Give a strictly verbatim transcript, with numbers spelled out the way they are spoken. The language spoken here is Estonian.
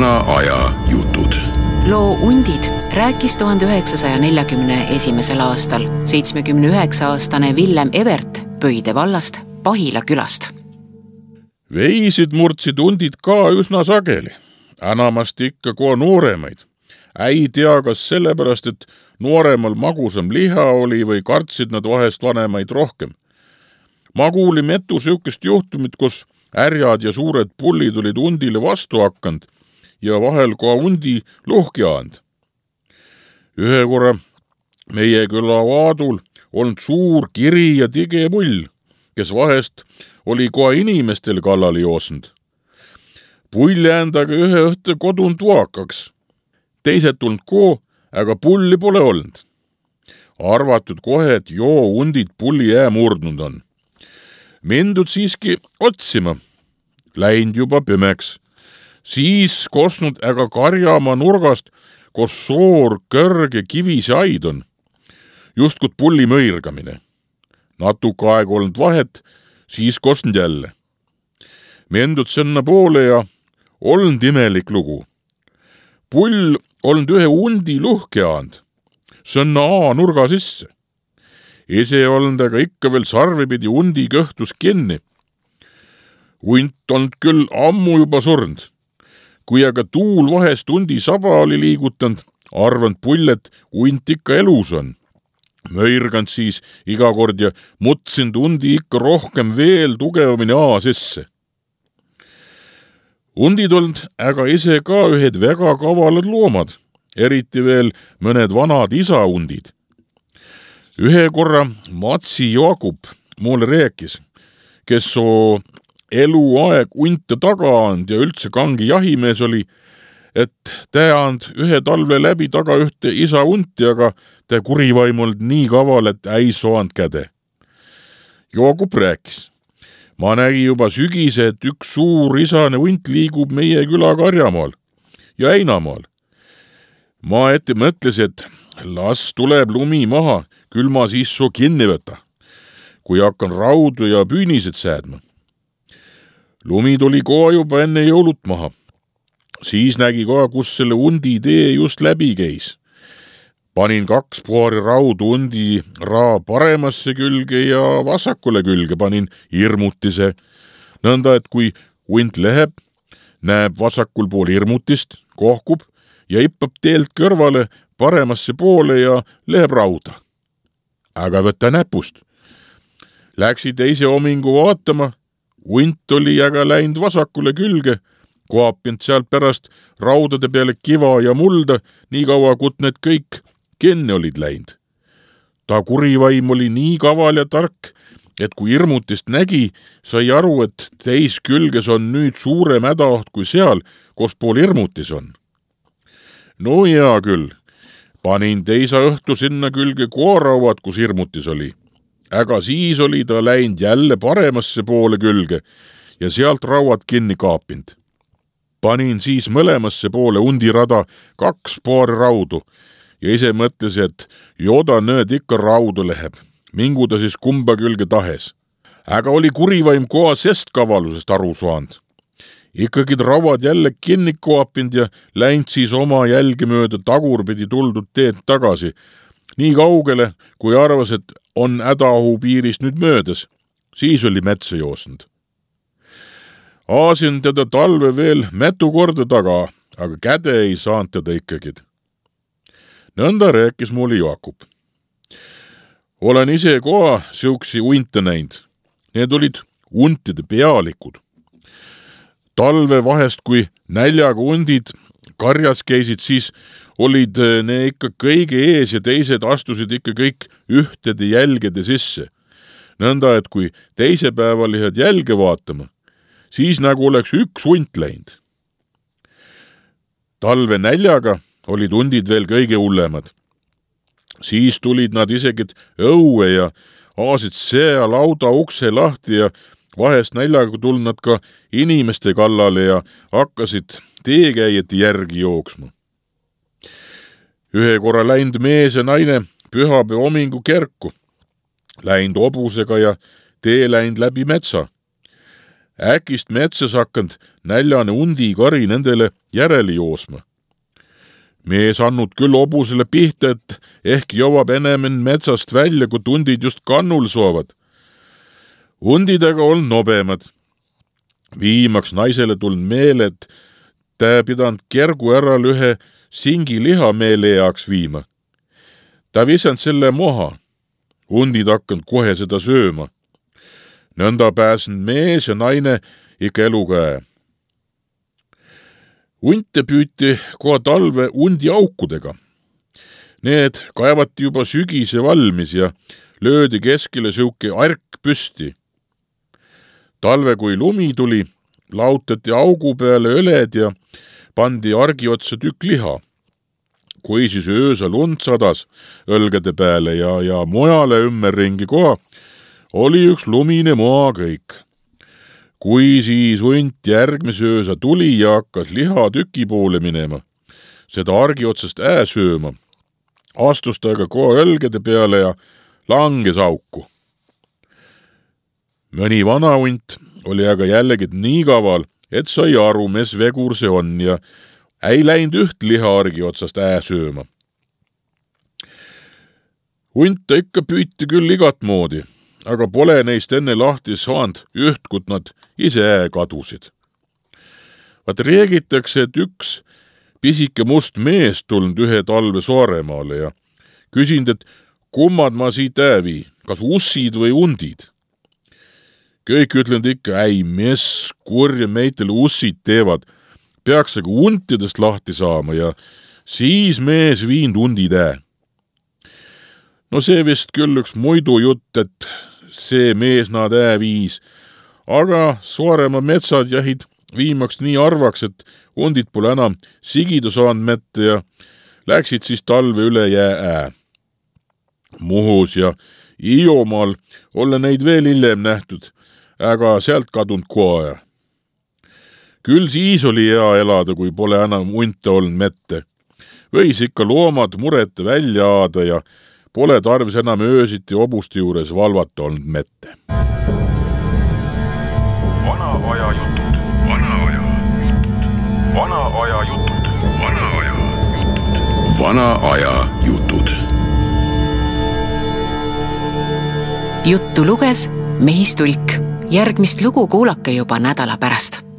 vana aja jutud. Loo Undid rääkis tuhande üheksasaja neljakümne esimesel aastal seitsmekümne üheksa aastane Villem Evert Pöide vallast Pahila külast. Veisid murdsid undid ka üsna sageli, enamast ikka kui nooremaid. Ei tea, kas sellepärast, et nooremal magusam liha oli või kartsid nad vahest vanemaid rohkem. Ma kuulin metu sihukest juhtumit, kus ärjad ja suured pullid olid undile vastu hakkanud ja vahel ka undi luhki aand. Ühe korra meie küla vaadul olnud suur kiri ja tige pull, kes vahest oli kohe inimestel kallal joosnud. Pull endaga ühe õhtu kodund vaakaks. Teised tulnud koo, aga pulli pole olnud. Arvatud kohe, et joo undid pulli jää murdnud on. Mindud siiski otsima. Läind juba pimeks. Siis kosnud aga karjama nurgast, kus soor kõrge kivise aid on. Justkut pulli mõirgamine. Natuke aeg olnud vahet, siis kosnud jälle. Mindud sõnna poole ja olnud imelik lugu. Pull olnud ühe undi luhki aand, sõnna A nurga sisse. Ise olnud aga ikka veel sarvipidi undi kõhtus kinni. Unt olnud küll ammu juba surnud. Kui aga tuul vahest undi saba oli liigutanud, arvanud pull, et unt ikka elus on. Mõirgand siis iga kord ja mutsinud undi ikka rohkem veel tugevamini A sisse. Undid olnud aga ise ka ühed väga kavalad loomad, eriti veel mõned vanad isaundid. Ühe korra Matsi Jaagup mulle rääkis, kes soo eluaeg unta taga and ja üldse kangi jahimees oli, et ta and ühe talve läbi taga ühte isa unti, aga ta kurivaim olnud nii kaval, et ei soand käde. Jaagup rääkis. Ma nägi juba sügise, et üks suur isane unt liigub meie küla Karjamaal ja Einamaal. Ma ette mõtles, et las tuleb lumi maha, küll ma siis so kinni võta, kui hakkan raudu ja püünised säädma. Lumi tuli kohe juba enne jõulut maha. Siis nägi kohe, kus selle undi tee just läbi käis. Panin kaks paari raudu undi raa paremasse külge ja vasakule külge panin irmutise. Nõnda, et kui unt läheb, näeb vasakul pool irmutist, kohkub ja ippab teelt kõrvale paremasse poole ja läheb rauda. Aga võtta näpust. Läksi teise omingu vaatama, unt oli aga läinud vasakule külge, koapinud sealt pärast raudade peale kiva ja mulda, nii kaua kut need kõik kenne olid läinud. Ta kurivaim oli nii kaval ja tark, et kui irmutist nägi, sai aru, et teis külges on nüüd suurem hädaoht kui seal, kus pool irmutis on. No hea küll, panin teisa õhtu sinna külge koorauad, kus irmutis oli. Aga siis oli ta läinud jälle paremasse poole külge ja sealt rauad kinni kaapinud. Panin siis mõlemasse poole undirada kaks paari raudu ja ise mõtles, et joda nööd ikka raudu läheb, mingu ta siis kumba külge tahes. Aga oli kurivaim koha sest kavalusest aru saanud. Ikkagi rauad jälle kinni kaapinud ja läinud siis oma jälge mööda tagurpidi tuldud teed tagasi, nii kaugele, kui arvas, et on hädaohu piirist nüüd möödas. Siis oli metsa joosnud. Aasin teda talve veel mätu korda taga, aga käde ei saanud teda ikkagid. Nõnda rääkis mulle Jaagup. Olen ise koha siuksi unte näinud. Need olid untide pealikud. Talve vahest, kui näljaga undid karjas käisid, siis olid ne ikka kõige ees ja teised astusid ikka kõik ühtede jälgede sisse. Nõnda, et kui teise päeva lihed jälge vaatama, siis nagu oleks üks unt läinud. Talve näljaga olid undid veel kõige hullemad. Siis tulid nad isegi õue ja aasid sea lauda ukse lahti ja vahest näljaga tulnud nad ka inimeste kallale ja hakkasid teekäijate järgi jooksma. Ühe korra läinud mees ja naine pühapäeva omingu kerku. Läinud hobusega ja tee läinud läbi metsa. Äkist metsas hakkand näljane undikari nendele järele joosma. Mees annud küll hobusele pihta, et ehk jõuab enemen metsast välja, kui tundid just kannul soovad. Undidega on nobemad. Viimaks naisele tulnud meele, et ta pidanud kergu ära ühe singi liha meele jaoks viima. Ta visanud selle maha. Undid hakkanud kohe seda sööma. Nõnda pääsen mees ja naine ikka eluga. Unte püüti koha talve undi aukudega. Need kaevati juba sügise valmis ja löödi keskele siuke ark püsti. Talve kui lumi tuli, lautati augu peale õled ja pandi argi otsa tükk liha. Kui siis öösel und sadas õlgede peale ja, ja mujale ümmerringi koha, oli üks lumine maa kõik. Kui siis unt järgmise öösa tuli ja hakkas liha tüki poole minema, seda argi otsast ää sööma, astus ta aga koha õlgede peale ja langes auku. Mõni vana unt oli aga jällegi nii kaval, et sai aru, mis vegur see on ja ei läinud üht liha argi otsast ää sööma. Unta ikka püüti küll igat moodi, aga pole neist enne lahti saanud üht, kut nad ise ää kadusid. Vaat räägitakse, et üks pisike must mees tulnud ühe talve Saaremaale ja küsinud, et kummad ma siit ää vii, kas ussid või undid. Kõik ütlenud ikka, ei, mis kurja meitele ussid teevad, peaks aga untidest lahti saama ja siis mees viinud undid ää. No see vist küll üks muidu jutt, et see mees nad ää viis, aga Saaremaa metsad jäid viimaks nii arvaks, et undid pole enam sigida saanud mette ja läksid siis talve üle jää ää. Muhus ja Iiomaal olla neid veel hiljem nähtud, aga sealt kadunud koaja. Küll siis oli hea elada, kui pole enam unte olnud mette. Võis ikka loomad murete välja aada ja pole tarvis enam öösiti hobuste juures valvata olnud mette. Vana aja jutud, vana aja jutud, vana aja jutud, vana aja jutud, vana aja jutud. Juttu luges Mehis Tulk. Järgmist lugu kuulake juba nädala pärast.